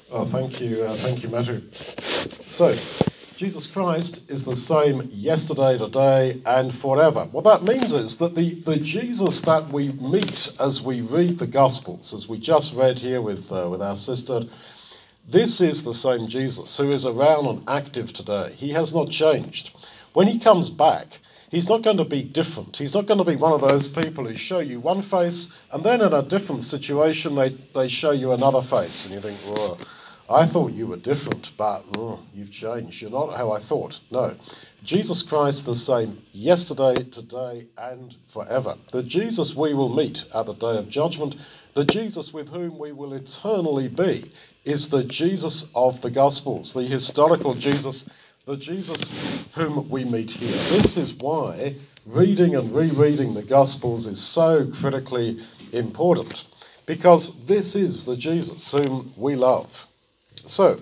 Oh, thank you, Matthew. So, Jesus Christ is the same yesterday, today, and forever. What that means is that the Jesus that we meet as we read the Gospels, as we just read here with our sister, this is the same Jesus who is around and active today. He has not changed. When he comes back, he's not going to be different. He's not going to be one of those people who show you one face and then in a different situation they show you another face. And you think, whoa, I thought you were different, but you've changed. You're not how I thought. No. Jesus Christ the same yesterday, today, and forever. The Jesus we will meet at the day of judgment, the Jesus with whom we will eternally be, is the Jesus of the Gospels, the historical Jesus, the Jesus whom we meet here. This is why reading and rereading the Gospels is so critically important, because this is the Jesus whom we love. So,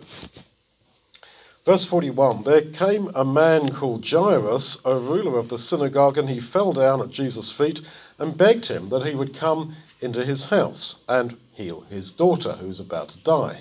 verse 41, there came a man called Jairus, a ruler of the synagogue, and he fell down at Jesus' feet and begged him that he would come into his house and heal his daughter, who's about to die.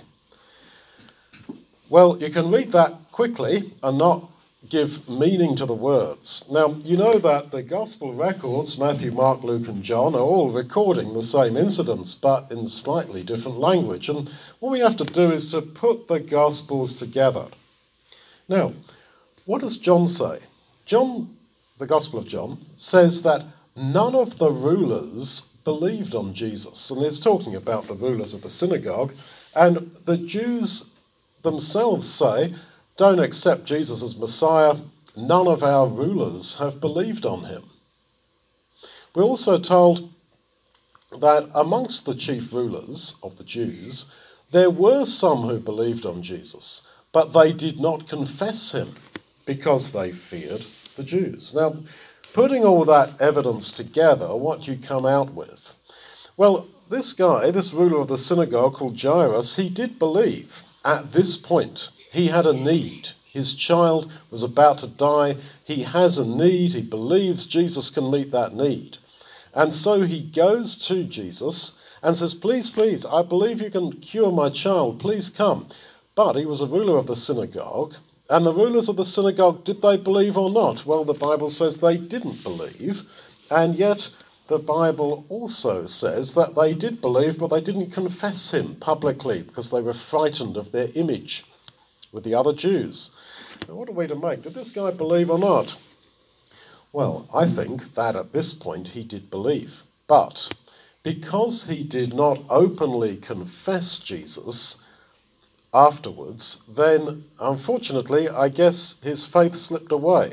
Well, you can read that quickly and not give meaning to the words. Now, you know that the Gospel records, Matthew, Mark, Luke, and John, are all recording the same incidents, but in slightly different language. And what we have to do is to put the Gospels together. Now, what does John say? John, the Gospel of John, says that none of the rulers believed on Jesus. And he's talking about the rulers of the synagogue. And the Jews themselves say, don't accept Jesus as Messiah. None of our rulers have believed on him. We're also told that amongst the chief rulers of the Jews, there were some who believed on Jesus, but they did not confess him because they feared the Jews. Now, putting all that evidence together, what do you come out with? Well, this guy, this ruler of the synagogue called Jairus, he did believe at this point. He had a need. His child was about to die. He has a need. He believes Jesus can meet that need. And so he goes to Jesus and says, please, please, I believe you can cure my child. Please come. But he was a ruler of the synagogue. And the rulers of the synagogue, did they believe or not? Well, the Bible says they didn't believe. And yet the Bible also says that they did believe, but they didn't confess him publicly because they were frightened of their image with the other Jews. Now, what are we to make? Did this guy believe or not? Well, I think that at this point he did believe. But because he did not openly confess Jesus afterwards, then unfortunately, I guess his faith slipped away.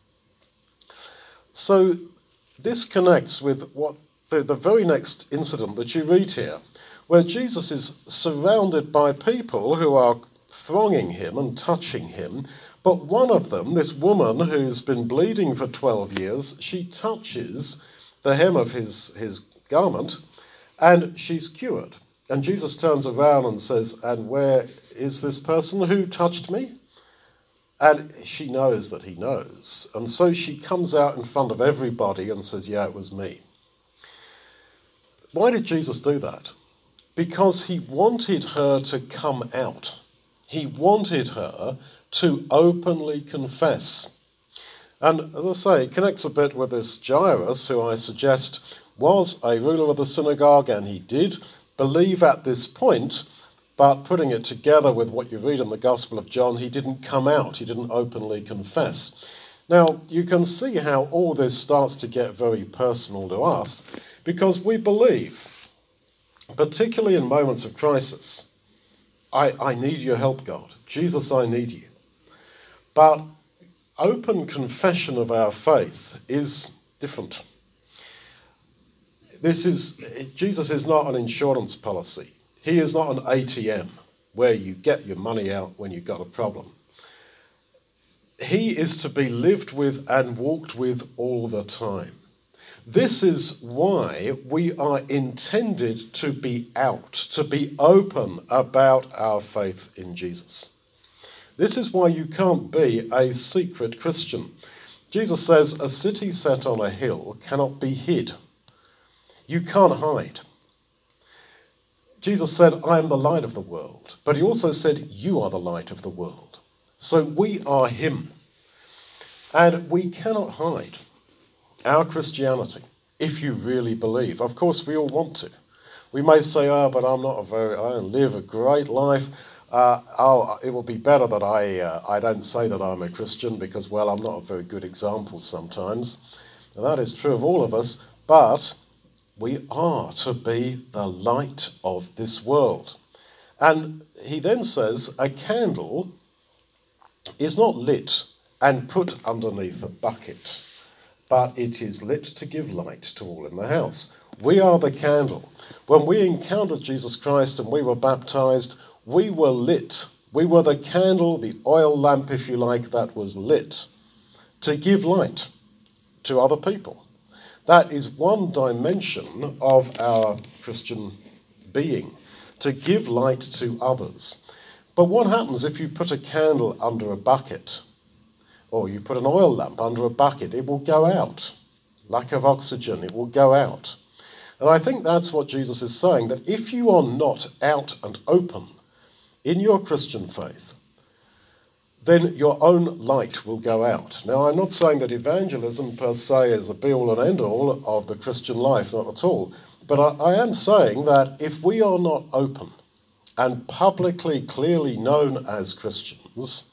So this connects with what the very next incident that you read here, where Jesus is surrounded by people who are thronging him and touching him, but one of them, this woman who's been bleeding for 12 years, she touches the hem of his garment, and she's cured. And Jesus turns around and says, and where is this person who touched me? And she knows that he knows. And so she comes out in front of everybody and says, yeah, it was me. Why did Jesus do that? Because he wanted her to come out. He wanted her to openly confess. And as I say, it connects a bit with this Jairus, who I suggest was a ruler of the synagogue, and he did believe at this point, but putting it together with what you read in the Gospel of John, he didn't come out, he didn't openly confess. Now, you can see how all this starts to get very personal to us, because we believe, particularly in moments of crisis, I need your help, God. Jesus, I need you. But open confession of our faith is different. Jesus is not an insurance policy. He is not an ATM where you get your money out when you've got a problem. He is to be lived with and walked with all the time. This is why we are intended to be out, to be open about our faith in Jesus. This is why you can't be a secret Christian. Jesus says a city set on a hill cannot be hid. You can't hide. Jesus said, I am the light of the world. But he also said, you are the light of the world. So we are him. And we cannot hide our Christianity if you really believe. Of course, we all want to. We may say, but I don't live a great life. It will be better that I don't say that I'm a Christian because, well, I'm not a very good example sometimes. And that is true of all of us, but we are to be the light of this world. And he then says a candle is not lit and put underneath a bucket, but it is lit to give light to all in the house. We are the candle. When we encountered Jesus Christ and we were baptized, we were lit. We were the candle, the oil lamp, if you like, that was lit to give light to other people. That is one dimension of our Christian being, to give light to others. But what happens if you put a candle under a bucket, or you put an oil lamp under a bucket? It will go out. Lack of oxygen, it will go out. And I think that's what Jesus is saying, that if you are not out and open in your Christian faith, then your own light will go out. Now, I'm not saying that evangelism per se is a be-all and end-all of the Christian life, not at all. But I am saying that if we are not open and publicly, clearly known as Christians,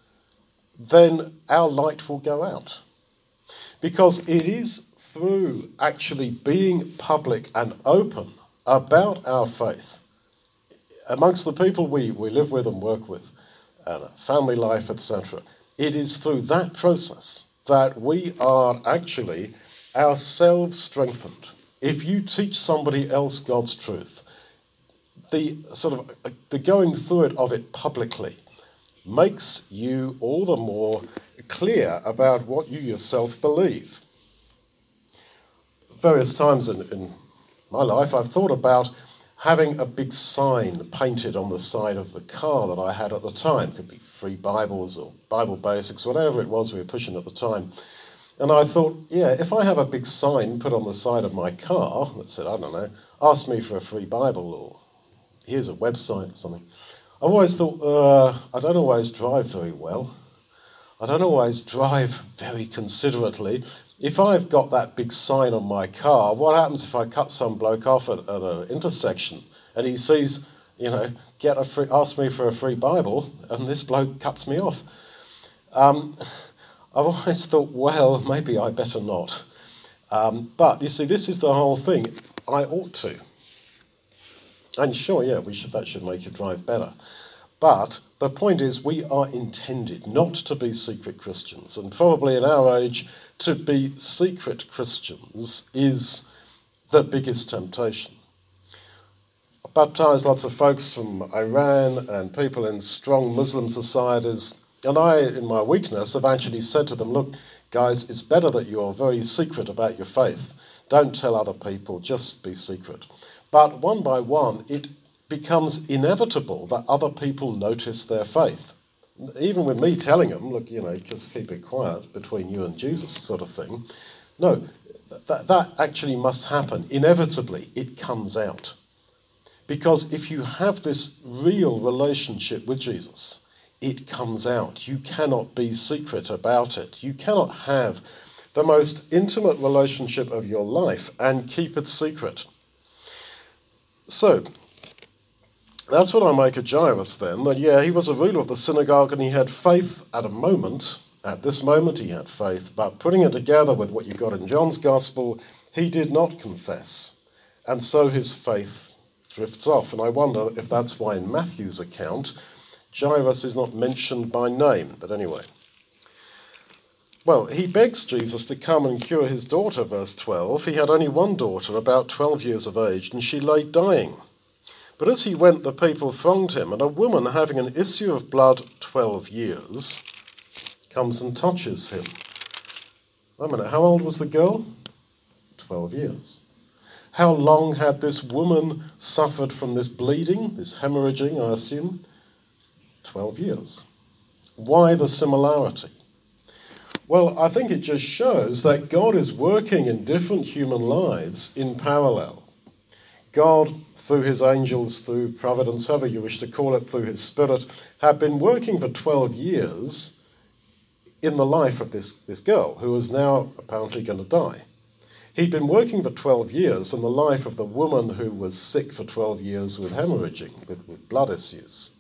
then our light will go out. Because it is through actually being public and open about our faith amongst the people we live with and work with, and family life, etc. It is through that process that we are actually ourselves strengthened. If you teach somebody else God's truth, the going through of it publicly makes you all the more clear about what you yourself believe. Various times in my life, I've thought about having a big sign painted on the side of the car that I had at the time. It could be Free Bibles or Bible Basics, whatever it was we were pushing at the time. And I thought, if I have a big sign put on the side of my car that said, I don't know, ask me for a free Bible, or here's a website or something. I've always thought, I don't always drive very well. I don't always drive very considerately. If I've got that big sign on my car, what happens if I cut some bloke off at an intersection and he sees, ask me for a free Bible, and this bloke cuts me off? I've always thought, well, maybe I better not. But you see, this is the whole thing. I ought to. And sure, that should make you drive better. But the point is, we are intended not to be secret Christians. And probably in our age, to be secret Christians is the biggest temptation. I baptised lots of folks from Iran and people in strong Muslim societies. And I, in my weakness, have actually said to them, look, guys, it's better that you're very secret about your faith. Don't tell other people, just be secret. But one by one, it becomes inevitable that other people notice their faith. Even with me telling them, look, just keep it quiet between you and Jesus sort of thing. No, that actually must happen. Inevitably, it comes out. Because if you have this real relationship with Jesus, it comes out. You cannot be secret about it. You cannot have the most intimate relationship of your life and keep it secret. So, that's what I make of Jairus then, that he was a ruler of the synagogue and he had faith at a moment. At this moment he had faith, but putting it together with what you got in John's Gospel, he did not confess. And so his faith drifts off. And I wonder if that's why in Matthew's account, Jairus is not mentioned by name. But anyway. Well, he begs Jesus to come and cure his daughter, verse 12. He had only one daughter, about 12 years of age, and she lay dying. But as he went, the people thronged him, and a woman having an issue of blood 12 years comes and touches him. Wait a minute, how old was the girl? 12 years. How long had this woman suffered from this bleeding, this hemorrhaging, I assume? 12 years. Why the similarity? Well, I think it just shows that God is working in different human lives in parallel. God, through his angels, through providence, however you wish to call it, through his Spirit, had been working for 12 years in the life of this girl, who was now apparently going to die. He'd been working for 12 years in the life of the woman who was sick for 12 years with hemorrhaging, with blood issues.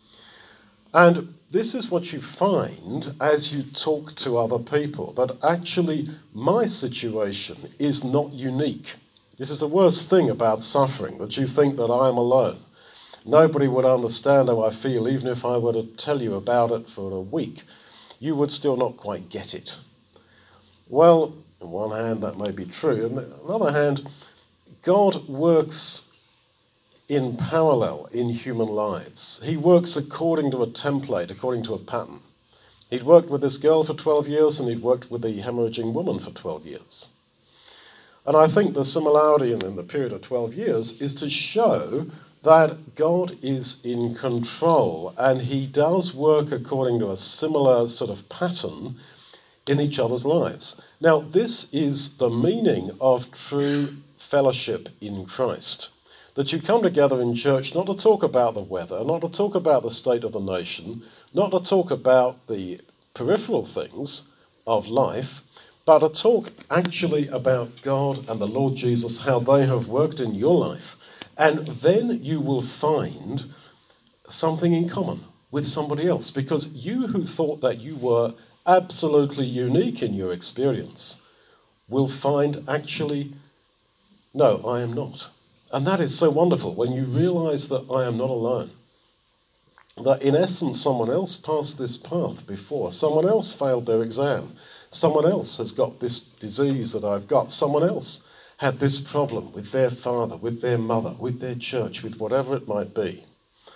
And this is what you find as you talk to other people, that actually my situation is not unique. This is the worst thing about suffering, that you think that I am alone. Nobody would understand how I feel, even if I were to tell you about it for a week. You would still not quite get it. Well, on one hand, that may be true. On the other hand, God works in parallel in human lives. He works according to a template, according to a pattern. He'd worked with this girl for 12 years, and he'd worked with the hemorrhaging woman for 12 years. And I think the similarity in the period of 12 years is to show that God is in control, and he does work according to a similar sort of pattern in each other's lives. Now, this is the meaning of true fellowship in Christ. That you come together in church not to talk about the weather, not to talk about the state of the nation, not to talk about the peripheral things of life, but to talk actually about God and the Lord Jesus, how they have worked in your life. And then you will find something in common with somebody else, because you who thought that you were absolutely unique in your experience will find actually, no, I am not. And that is so wonderful when you realize that I am not alone. That in essence, someone else passed this path before. Someone else failed their exam. Someone else has got this disease that I've got. Someone else had this problem with their father, with their mother, with their church, with whatever it might be.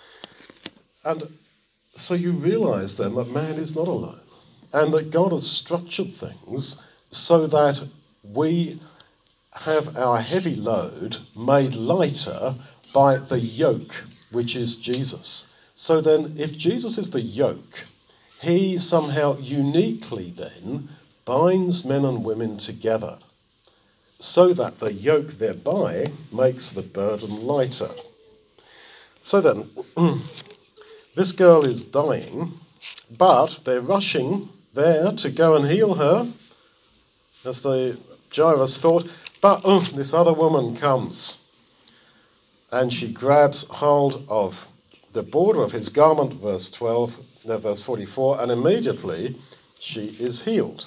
And so you realize then that man is not alone, and that God has structured things so that we have our heavy load made lighter by the yoke, which is Jesus. So then, if Jesus is the yoke, he somehow uniquely then binds men and women together, so that the yoke thereby makes the burden lighter. So then, this girl is dying, but they're rushing there to go and heal her, as the Jairus thought. But this other woman comes, and she grabs hold of the border of his garment, verse 44, and immediately she is healed.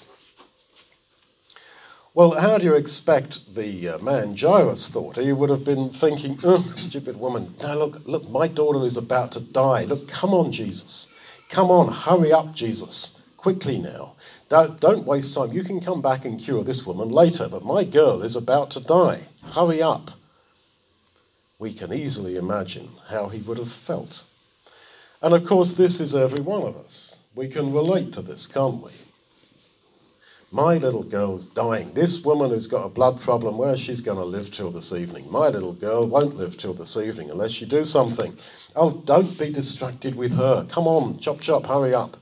Well, how do you expect the man Jairus thought? He would have been thinking, stupid woman, no, look, my daughter is about to die. Look, come on, Jesus. Come on, hurry up, Jesus. Quickly now. Don't waste time. You can come back and cure this woman later, but my girl is about to die. Hurry up. We can easily imagine how he would have felt. And of course, this is every one of us. We can relate to this, can't we? My little girl's dying. This woman who's got a blood problem, well, she's going to live till this evening. My little girl won't live till this evening unless you do something. Oh, don't be distracted with her. Come on, chop, chop, hurry up.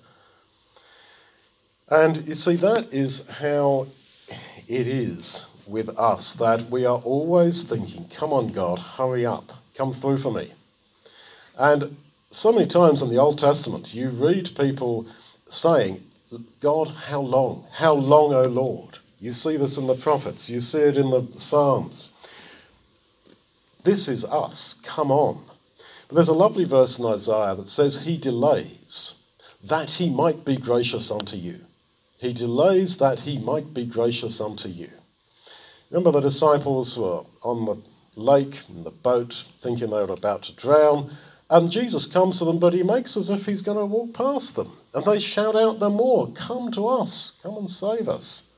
And you see, that is how it is with us, that we are always thinking, come on, God, hurry up, come through for me. And so many times in the Old Testament, you read people saying, God, how long? How long, O Lord? You see this in the prophets. You see it in the Psalms. This is us. Come on. But there's a lovely verse in Isaiah that says, he delays that he might be gracious unto you. He delays that he might be gracious unto you. Remember the disciples were on the lake, in the boat, thinking they were about to drown. And Jesus comes to them, but he makes as if he's going to walk past them. And they shout out the more, come to us, come and save us.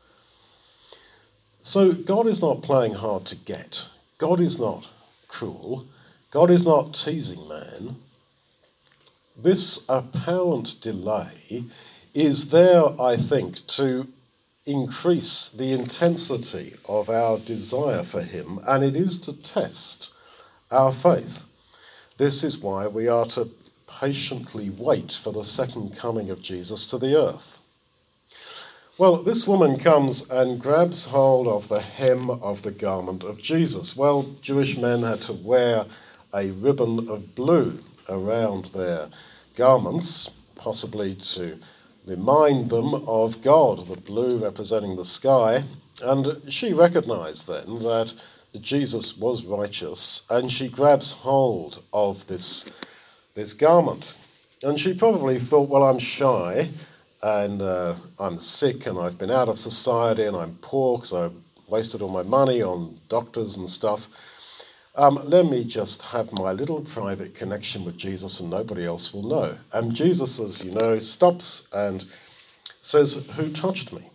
So God is not playing hard to get. God is not cruel. God is not teasing man. This apparent delay is there, I think, to increase the intensity of our desire for him, and it is to test our faith. This is why we are to patiently wait for the second coming of Jesus to the earth. Well, this woman comes and grabs hold of the hem of the garment of Jesus. Well, Jewish men had to wear a ribbon of blue around their garments, possibly to remind them of God, the blue representing the sky. And she recognized then that Jesus was righteous, and she grabs hold of this garment. And she probably thought, well, I'm shy, and I'm sick, and I've been out of society, and I'm poor because I wasted all my money on doctors and stuff. Let me just have my little private connection with Jesus and nobody else will know. And Jesus, as you know, stops and says, who touched me?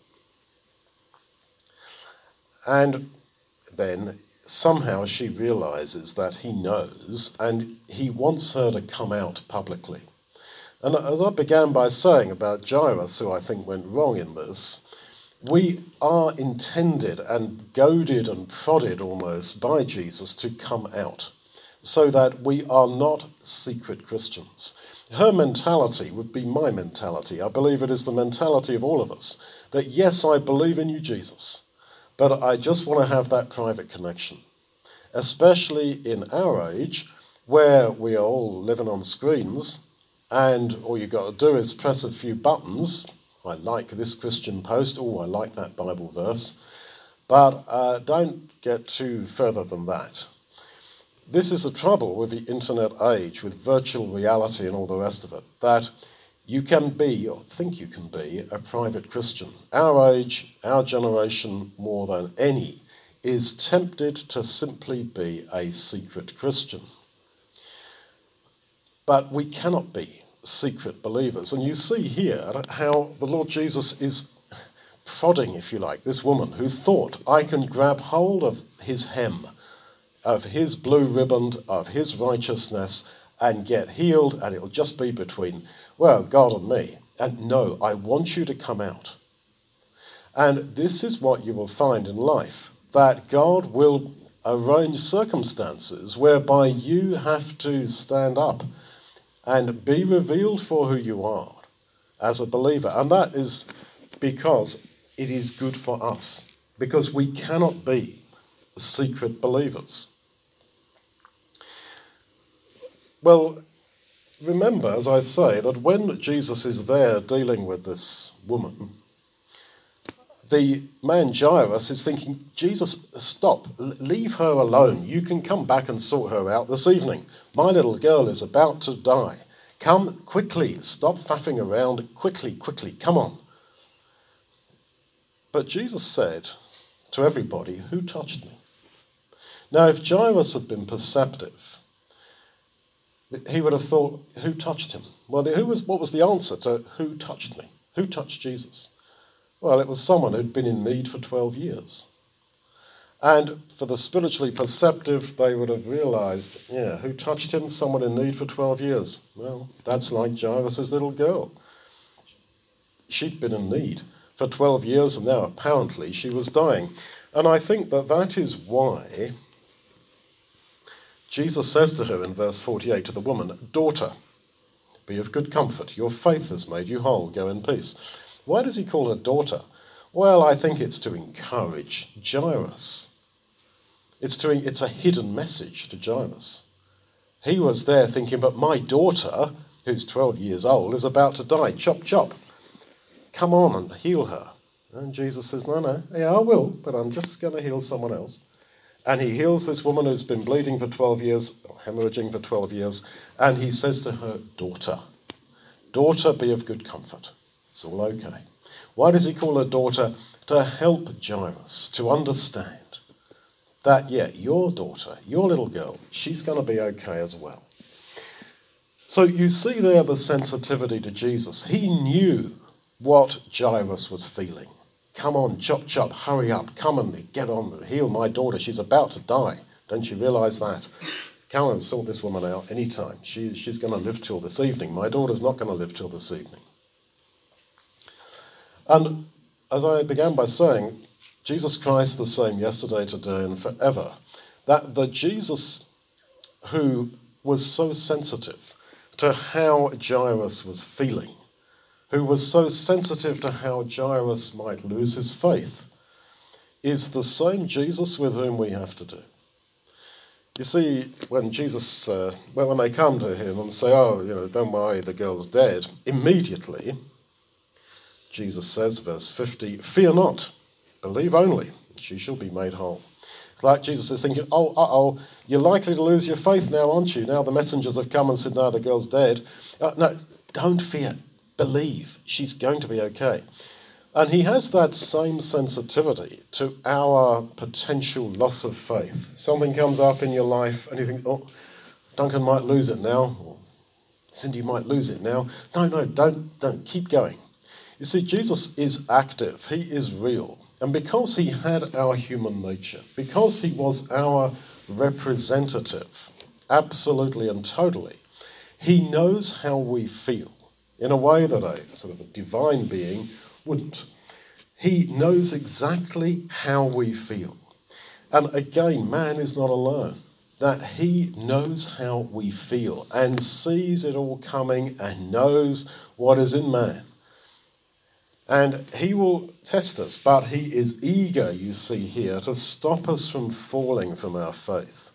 And then somehow she realizes that he knows and he wants her to come out publicly. And as I began by saying about Jairus, who I think went wrong in this, we are intended and goaded and prodded almost by Jesus to come out so that we are not secret Christians. Her mentality would be my mentality. I believe it is the mentality of all of us, that yes, I believe in you, Jesus, but I just want to have that private connection, especially in our age where we are all living on screens and all you've got to do is press a few buttons. I like this Christian post. Oh, I like that Bible verse. But don't get too further than that. This is the trouble with the internet age, with virtual reality and all the rest of it, that you can be, or think you can be, a private Christian. Our age, our generation, more than any, is tempted to simply be a secret Christian. But we cannot be secret believers. And you see here how the Lord Jesus is prodding, if you like, this woman who thought, I can grab hold of his hem, of his blue ribbon, of his righteousness, and get healed, and it'll just be between, well, God and me. And no, I want you to come out. And this is what you will find in life, that God will arrange circumstances whereby you have to stand up and be revealed for who you are as a believer. And that is because it is good for us, because we cannot be secret believers. Well, remember, as I say, that when Jesus is there dealing with this woman, the man Jairus is thinking, Jesus, stop, leave her alone. You can come back and sort her out this evening. My little girl is about to die. Come quickly, stop faffing around, quickly, come on. But Jesus said to everybody, who touched me? Now, if Jairus had been perceptive, he would have thought, who touched him? Well, what was the answer to who touched me? Who touched Jesus? Well, it was someone who'd been in need for 12 years. And for the spiritually perceptive, they would have realized, who touched him? Someone in need for 12 years. Well, that's like Jairus' little girl. She'd been in need for 12 years, and now apparently she was dying. And I think that is why Jesus says to her in verse 48 to the woman, daughter, be of good comfort. Your faith has made you whole. Go in peace. Why does he call her daughter? Well, I think it's to encourage Jairus. It's a hidden message to Jairus. He was there thinking, but my daughter, who's 12 years old, is about to die. Chop, chop. Come on and heal her. And Jesus says, no, yeah, I will, but I'm just going to heal someone else. And he heals this woman who's been bleeding for 12 years, or hemorrhaging for 12 years, and he says to her, daughter, be of good comfort. It's all okay. Why does he call her daughter? To help Jairus to understand that, your daughter, your little girl, she's going to be okay as well. So you see there the sensitivity to Jesus. He knew what Jairus was feeling. Come on, chop, chop, hurry up, come and get on, heal my daughter. She's about to die. Don't you realise that? Come and sort this woman out anytime. She's going to live till this evening. My daughter's not going to live till this evening. And as I began by saying, Jesus Christ the same yesterday, today, and forever. That the Jesus who was so sensitive to how Jairus was feeling, who was so sensitive to how Jairus might lose his faith, is the same Jesus with whom we have to do. You see, when Jesus, when they come to him and say, oh, don't worry, the girl's dead, immediately, Jesus says, verse 50, fear not, believe only, she shall be made whole. It's like Jesus is thinking, you're likely to lose your faith now, aren't you? Now the messengers have come and said, no, the girl's dead. No, don't fear, believe, she's going to be okay. And he has that same sensitivity to our potential loss of faith. Something comes up in your life and you think, oh, Duncan might lose it now, or Cindy might lose it now. No, don't, keep going. You see, Jesus is active, he is real. And because he had our human nature, because he was our representative, absolutely and totally, he knows how we feel in a way that a sort of a divine being wouldn't. He knows exactly how we feel. And again, man is not alone. That he knows how we feel and sees it all coming and knows what is in man. And he will test us, but he is eager, you see here, to stop us from falling from our faith.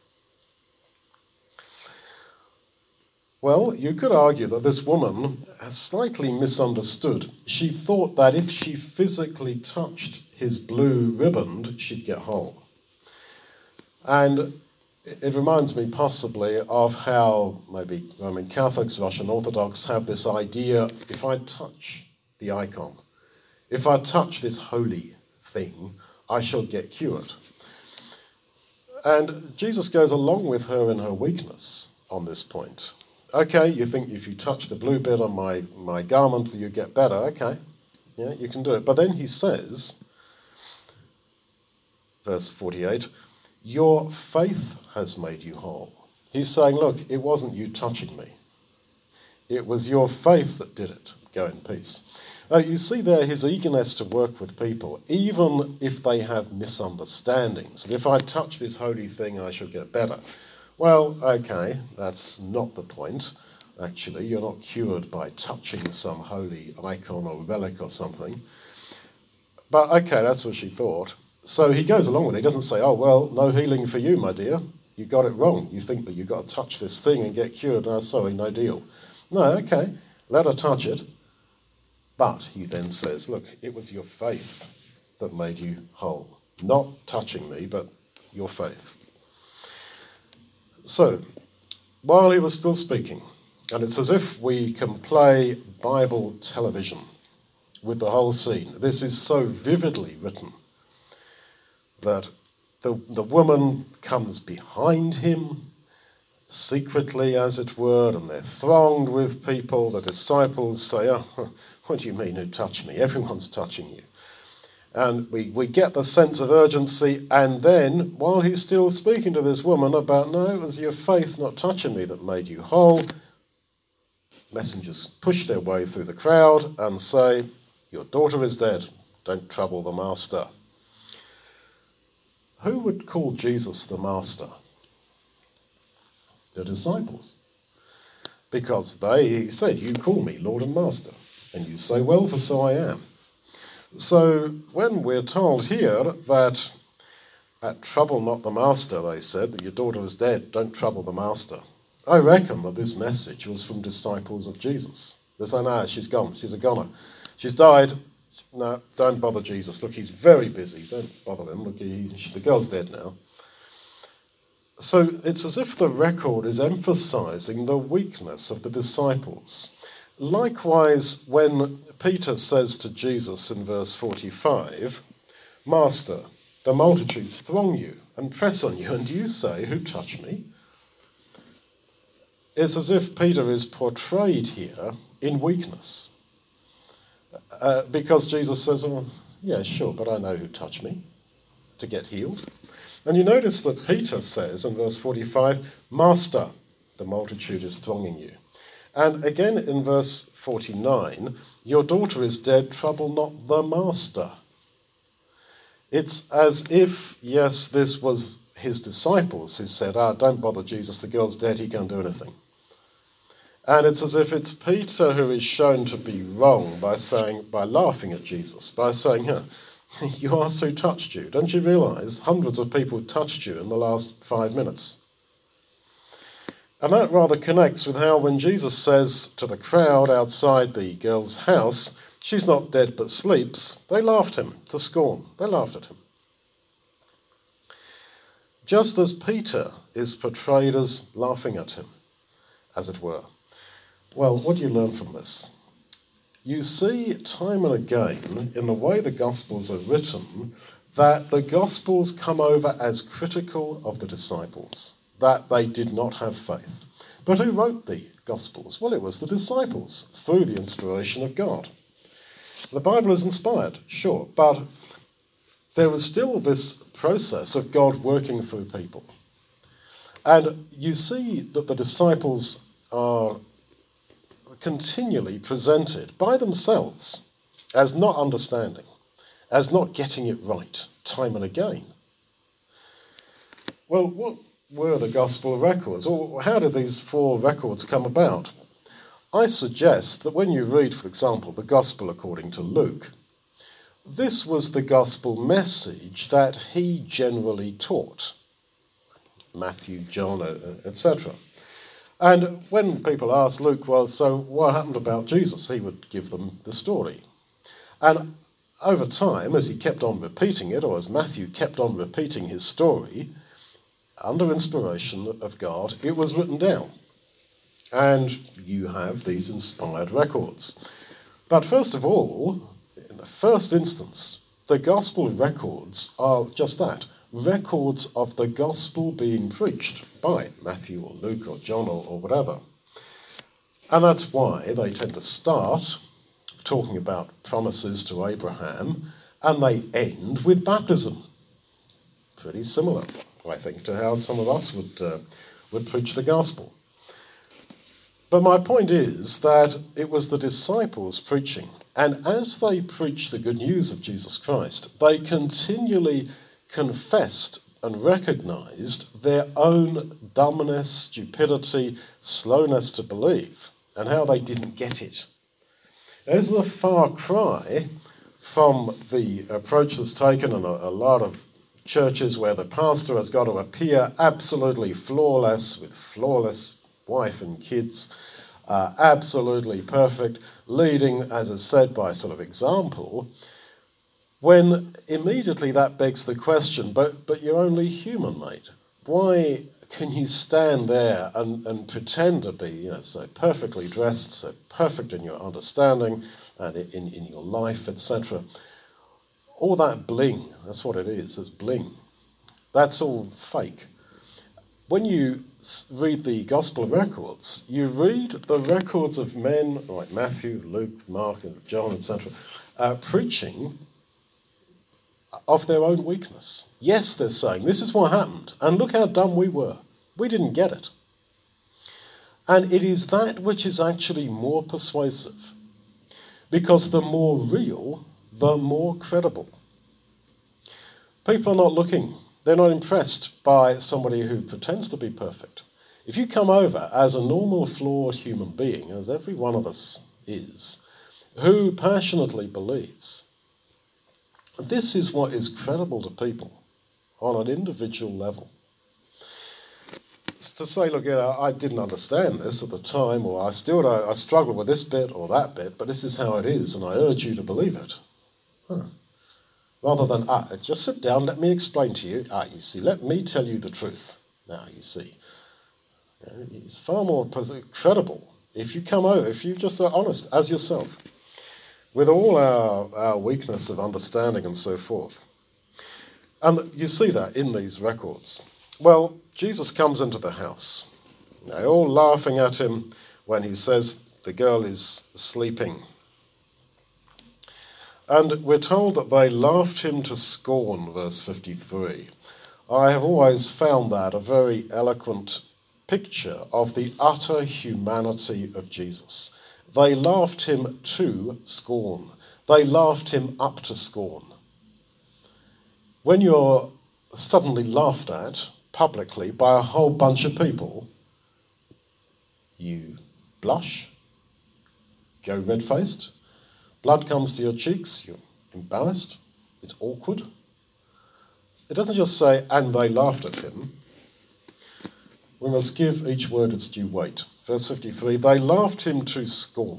Well, you could argue that this woman has slightly misunderstood. She thought that if she physically touched his blue riband, she'd get whole. And it reminds me possibly of how maybe Roman Catholics, Russian Orthodox have this idea, if I touch the icon, if I touch this holy thing, I shall get cured. And Jesus goes along with her in her weakness on this point. Okay, you think if you touch the blue bit on my garment, you get better. Okay, yeah, you can do it. But then he says, verse 48, your faith has made you whole. He's saying, look, it wasn't you touching me. It was your faith that did it. Go in peace. Now, you see there his eagerness to work with people, even if they have misunderstandings. And if I touch this holy thing, I shall get better. Well, okay, that's not the point. Actually, you're not cured by touching some holy icon or relic or something. But okay, that's what she thought. So he goes along with it. He doesn't say, oh, well, no healing for you, my dear. You got it wrong. You think that you've got to touch this thing and get cured. No, sorry, no deal. No, okay, let her touch it. But he then says, look, it was your faith that made you whole. Not touching me, but your faith. So, while he was still speaking, and it's as if we can play Bible television with the whole scene. This is so vividly written that the woman comes behind him, secretly as it were, and they're thronged with people. The disciples say, oh, what do you mean who touched me? Everyone's touching you. And we get the sense of urgency, and then, while he's still speaking to this woman about, no, it was your faith not touching me that made you whole, messengers push their way through the crowd and say, your daughter is dead, don't trouble the master. Who would call Jesus the master? The disciples. Because he said, you call me Lord and Master, and you say, well, for so I am. So when we're told here that trouble not the master, they said, that your daughter is dead, don't trouble the master, I reckon that this message was from disciples of Jesus. They say, no, she's gone, she's a goner. She's died, no, don't bother Jesus. Look, he's very busy, don't bother him. Look, the girl's dead now. So it's as if the record is emphasizing the weakness of the disciples. Likewise, when Peter says to Jesus in verse 45, Master, the multitude throng you and press on you, and you say, who touched me? It's as if Peter is portrayed here in weakness. Because Jesus says, oh, yeah, sure, but I know who touched me to get healed. And you notice that Peter says in verse 45, Master, the multitude is thronging you. And again in verse 49, your daughter is dead, trouble not the master. It's as if, yes, this was his disciples who said, don't bother Jesus, the girl's dead, he can't do anything. And it's as if it's Peter who is shown to be wrong by laughing at Jesus, by saying, you asked who touched you. Don't you realise hundreds of people touched you in the last 5 minutes? And that rather connects with how when Jesus says to the crowd outside the girl's house, she's not dead but sleeps, they laughed him to scorn. They laughed at him. Just as Peter is portrayed as laughing at him, as it were. Well, what do you learn from this? You see time and again in the way the Gospels are written that the Gospels come over as critical of the disciples, that they did not have faith. But who wrote the Gospels? Well, it was the disciples, through the inspiration of God. The Bible is inspired, sure, but there was still this process of God working through people. And you see that the disciples are continually presented by themselves as not understanding, as not getting it right, time and again. Well, what were the gospel records? Or how did these 4 records come about? I suggest that when you read, for example, the Gospel according to Luke, this was the gospel message that he generally taught. Matthew, John, etc. And when people ask Luke, well, so what happened about Jesus? He would give them the story. And over time, as he kept on repeating it, or as Matthew kept on repeating his story, under inspiration of God, it was written down. And you have these inspired records. But first of all, in the first instance, the gospel records are just that, records of the gospel being preached by Matthew or Luke or John or whatever. And that's why they tend to start talking about promises to Abraham, and they end with baptism. Pretty similar, I think, to how some of us would preach the gospel. But my point is that it was the disciples preaching, and as they preached the good news of Jesus Christ, they continually confessed and recognised their own dumbness, stupidity, slowness to believe, and how they didn't get it. There's a far cry from the approach that's taken in a lot of churches where the pastor has got to appear absolutely flawless, with flawless wife and kids, absolutely perfect, leading, as is said, by sort of example, when immediately that begs the question, but you're only human, mate. Why can you stand there and pretend to be, so perfectly dressed, so perfect in your understanding and in your life, etc.? All that bling, that's what it is, it's bling. That's all fake. When you read the gospel records, you read the records of men like Matthew, Luke, Mark, and John, etc., preaching of their own weakness. Yes, they're saying, this is what happened, and look how dumb we were. We didn't get it. And it is that which is actually more persuasive, because the more real, the more credible. People are not looking, they're not impressed by somebody who pretends to be perfect. If you come over as a normal, flawed human being, as every one of us is, who passionately believes, this is what is credible to people on an individual level. It's to say, look, I didn't understand this at the time, or I struggle with this bit or that bit, but this is how it is, and I urge you to believe it. Rather than, just sit down, let me explain to you. You see, let me tell you the truth. Now, you see. It's far more credible if you come over, if you just are honest as yourself, with all our weakness of understanding and so forth. And you see that in these records. Well, Jesus comes into the house. They're all laughing at him when he says the girl is sleeping. And we're told that they laughed him to scorn, verse 53. I have always found that a very eloquent picture of the utter humanity of Jesus. They laughed him to scorn. They laughed him up to scorn. When you're suddenly laughed at publicly by a whole bunch of people, you blush, go red-faced, blood comes to your cheeks, you're embarrassed, it's awkward. It doesn't just say, and they laughed at him. We must give each word its due weight. Verse 53, they laughed him to scorn.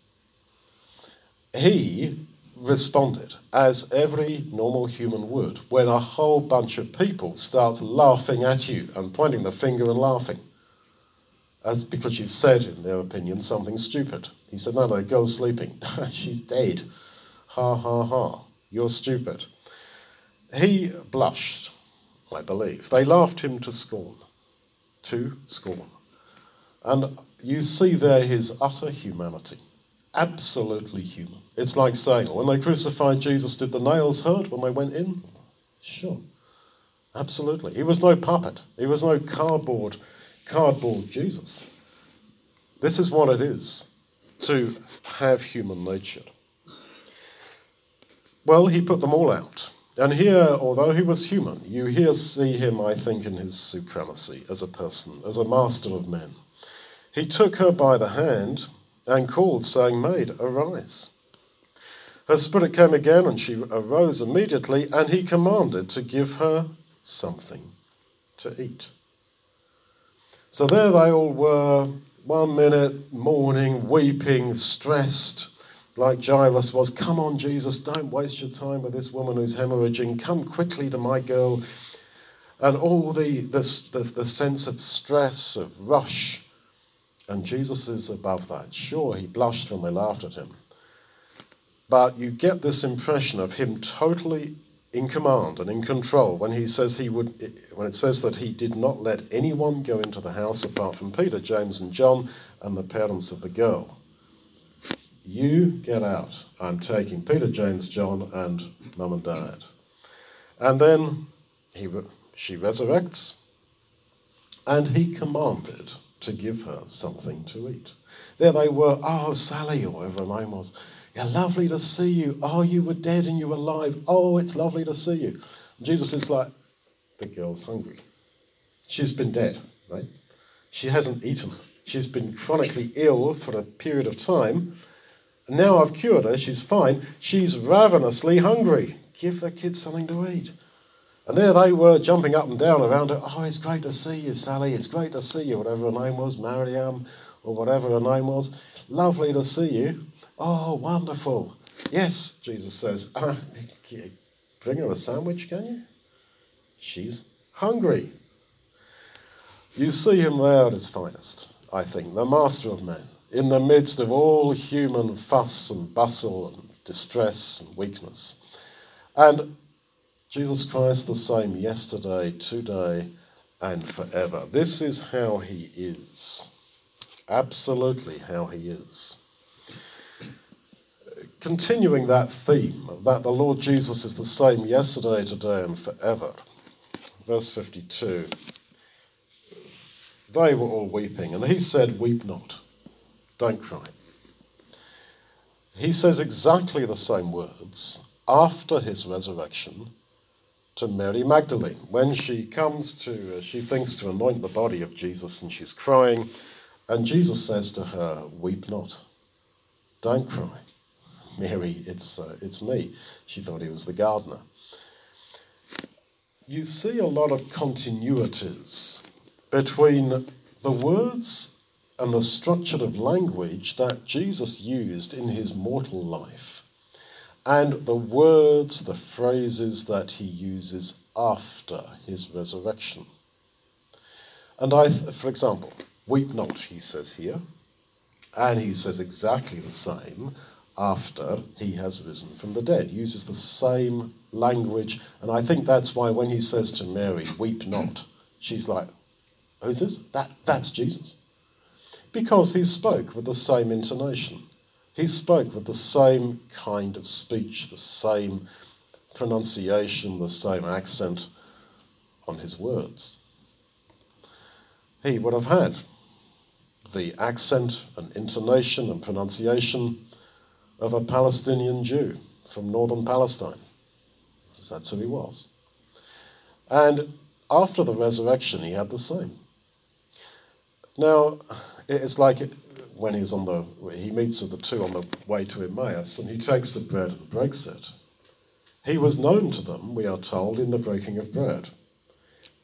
He responded, as every normal human would, when a whole bunch of people starts laughing at you and pointing the finger and laughing. As because you've said, in their opinion, something stupid. He said, no, the girl's sleeping. She's dead. Ha, ha, ha. You're stupid. He blushed, I believe. They laughed him to scorn. To scorn. And you see there his utter humanity. Absolutely human. It's like saying, when they crucified Jesus, did the nails hurt when they went in? Sure. Absolutely. He was no puppet. He was no cardboard Jesus. This is what it is to have human nature. Well, he put them all out. And here, although he was human, you here see him, I think, in his supremacy as a person, as a master of men. He took her by the hand and called, saying, Maid, arise. Her spirit came again, and she arose immediately, and he commanded to give her something to eat. So there they all were, 1 minute, mourning, weeping, stressed, like Jairus was. Come on, Jesus, don't waste your time with this woman who's hemorrhaging. Come quickly to my girl. And all the sense of stress, of rush. And Jesus is above that. Sure, he blushed when they laughed at him. But you get this impression of him totally in command and in control when he says when it says that he did not let anyone go into the house apart from Peter, James and John and the parents of the girl. You get out. I'm taking Peter, James, John and Mum and Dad. And then she resurrects, and he commanded to give her something to eat. There they were, oh, Sally, or whatever her name was. Yeah, lovely to see you. Oh, you were dead and you were alive. Oh, it's lovely to see you. And Jesus is like, the girl's hungry. She's been dead, right? She hasn't eaten. She's been chronically ill for a period of time. And now I've cured her. She's fine. She's ravenously hungry. Give the kid something to eat. And there they were jumping up and down around her. Oh, it's great to see you, Sally. It's great to see you. Whatever her name was, Mariam, or whatever her name was. Lovely to see you. Oh, wonderful. Yes, Jesus says. Bring her a sandwich, can you? She's hungry. You see him there at his finest, I think, the master of men, in the midst of all human fuss and bustle and distress and weakness. And Jesus Christ the same yesterday, today, and forever. This is how he is. Absolutely how he is. Continuing that theme, that the Lord Jesus is the same yesterday, today, and forever. Verse 52. They were all weeping, and he said, weep not, don't cry. He says exactly the same words after his resurrection to Mary Magdalene. When she comes she thinks to anoint the body of Jesus, and she's crying, and Jesus says to her, weep not, don't cry. Mary, it's me. She thought he was the gardener. You see a lot of continuities between the words and the structure of language that Jesus used in his mortal life and the words, the phrases that he uses after his resurrection. And for example, weep not, he says here, and he says exactly the same after he has risen from the dead, uses the same language, and I think that's why when he says to Mary, weep not, she's like, who's this? That's Jesus. Because he spoke with the same intonation. He spoke with the same kind of speech, the same pronunciation, the same accent on his words. He would have had the accent and intonation and pronunciation of a Palestinian Jew from northern Palestine. That's who he was. And after the resurrection, he had the same. Now, it's like when he meets with the two on the way to Emmaus, and he takes the bread and breaks it. He was known to them, we are told, in the breaking of bread.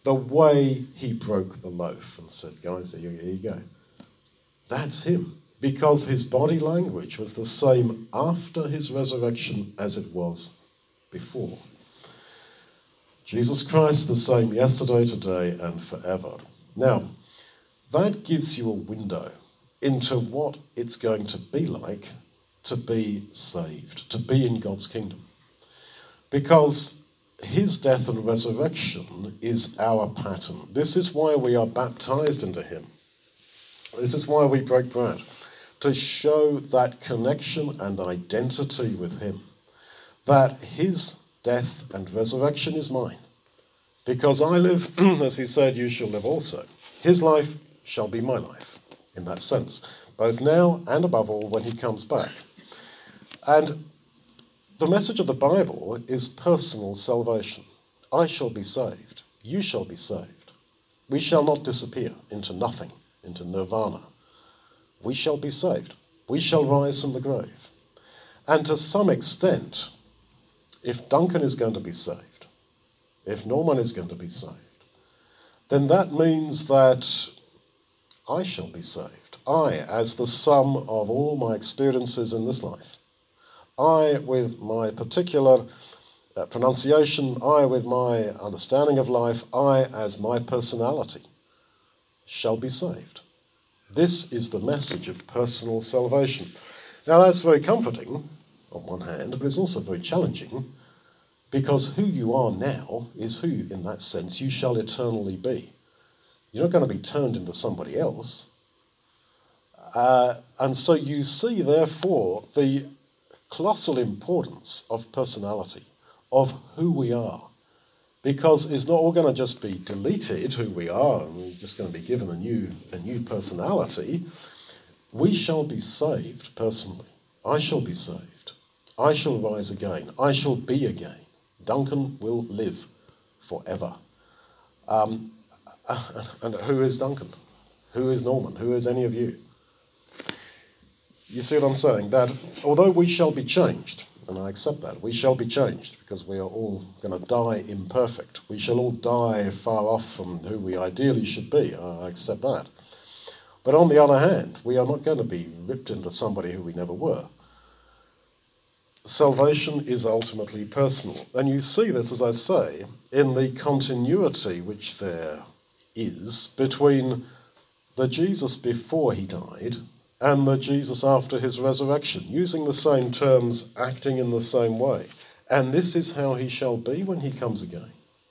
the way he broke the loaf and said, guys, here you go. That's him, because his body language was the same after his resurrection as it was before. Jesus Christ, the same yesterday, today, and forever. Now, that gives you a window into what it's going to be like to be saved, to be in God's kingdom. Because his death and resurrection is our pattern. This is why we are baptized into him. This is why we break bread, to show that connection and identity with him, that his death and resurrection is mine. Because I live, as he said, you shall live also. His life shall be my life, in that sense, both now and above all when he comes back. And the message of the Bible is personal salvation. I shall be saved. You shall be saved. We shall not disappear into nothing, into nirvana. We shall be saved. We shall rise from the grave. And to some extent, if Duncan is going to be saved, if Norman is going to be saved, then that means that I shall be saved. I, as the sum of all my experiences in this life. I, with my particular pronunciation, I, with my understanding of life, I, as my personality, shall be saved. This is the message of personal salvation. Now, that's very comforting on one hand, but it's also very challenging, because who you are now is who, in that sense, you shall eternally be. You're not going to be turned into somebody else. And so you see, therefore, the colossal importance of personality, of who we are. Because it's not all going to just be deleted, who we are, and we're just going to be given a new personality. We shall be saved personally. I shall be saved. I shall rise again. I shall be again. Duncan will live forever. And who is Duncan? Who is Norman? Who is any of you? You see what I'm saying? That although we shall be changed, and I accept that, we shall be changed because we are all going to die imperfect. We shall all die far off from who we ideally should be. I accept that. But on the other hand, we are not going to be ripped into somebody who we never were. Salvation is ultimately personal. And you see this, as I say, in the continuity which there is between the Jesus before he died and the Jesus after his resurrection, using the same terms, acting in the same way. And this is how he shall be when he comes again.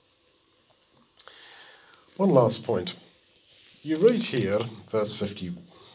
One last point. You read here, verse 50,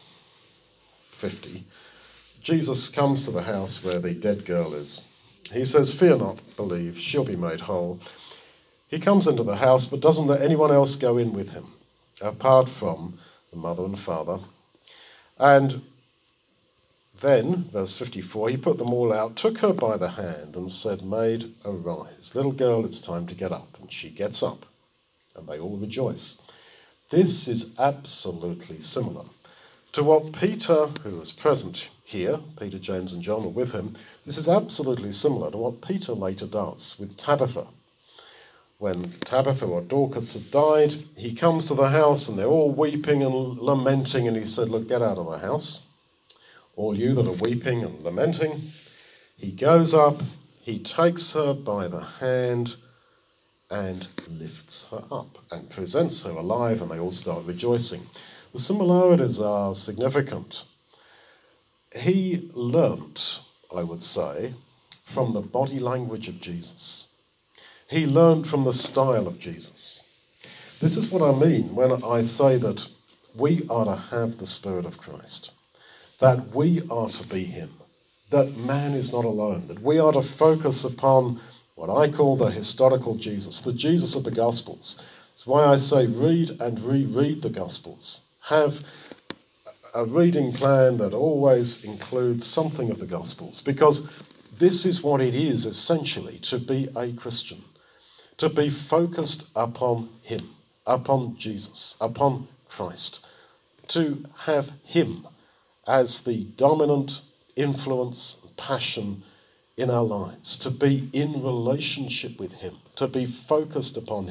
Jesus comes to the house where the dead girl is. He says, "Fear not, believe, she'll be made whole." He comes into the house but doesn't let anyone else go in with him, apart from the mother and father. And then, verse 54, he put them all out, took her by the hand and said, "Maid, arise. Little girl, it's time to get up." And she gets up, and they all rejoice. This is absolutely similar to what Peter, who was present here, Peter, James and John were with him, this is absolutely similar to what Peter later does with Tabitha. When Tabitha or Dorcas had died, he comes to the house and they're all weeping and lamenting, and he said, "Look, get out of the house, all you that are weeping and lamenting." He goes up, he takes her by the hand and lifts her up and presents her alive, and they all start rejoicing. The similarities are significant. He learnt, I would say, from the body language of Jesus. He learned from the style of Jesus. This is what I mean when I say that we are to have the Spirit of Christ, that we are to be him, that man is not alone, that we are to focus upon what I call the historical Jesus, the Jesus of the Gospels. That's why I say read and reread the Gospels. Have a reading plan that always includes something of the Gospels, because this is what it is essentially to be a Christian, to be focused upon him, upon Jesus, upon Christ, to have him as the dominant influence and passion in our lives, to be in relationship with him, to be focused upon him.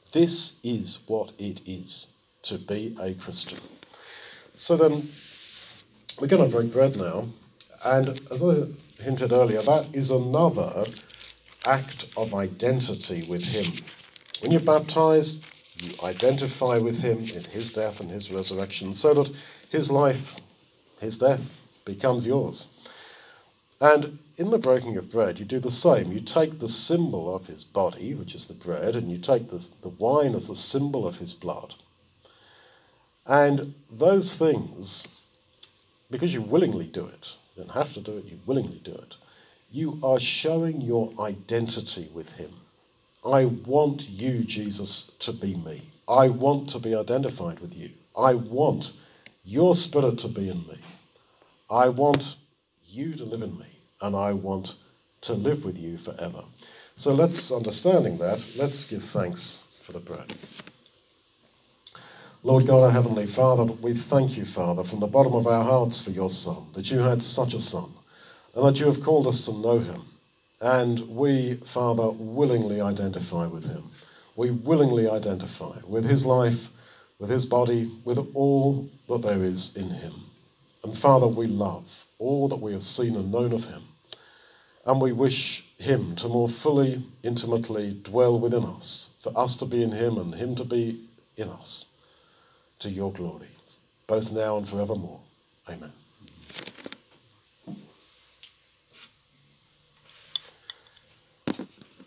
This is what it is to be a Christian. So then, we're going to break bread now, and as I hinted earlier, that is another act of identity with him. When you're baptized, you identify with him in his death and his resurrection, so that his life, his death, becomes yours. And in the breaking of bread, you do the same. You take the symbol of his body, which is the bread, and you take the wine as the symbol of his blood. And those things, because you willingly do it, you don't have to do it, you willingly do it, you are showing your identity with him. I want you, Jesus, to be me. I want to be identified with you. I want your spirit to be in me. I want you to live in me, and I want to live with you forever. So understanding that, let's give thanks for the bread. Lord God, our Heavenly Father, we thank you, Father, from the bottom of our hearts for your Son, that you had such a Son, and that you have called us to know him. And we, Father, willingly identify with him. We willingly identify with his life, with his body, with all that there is in him. And Father, we love all that we have seen and known of him. And we wish him to more fully, intimately dwell within us, for us to be in him and him to be in us, to your glory, both now and forevermore. Amen.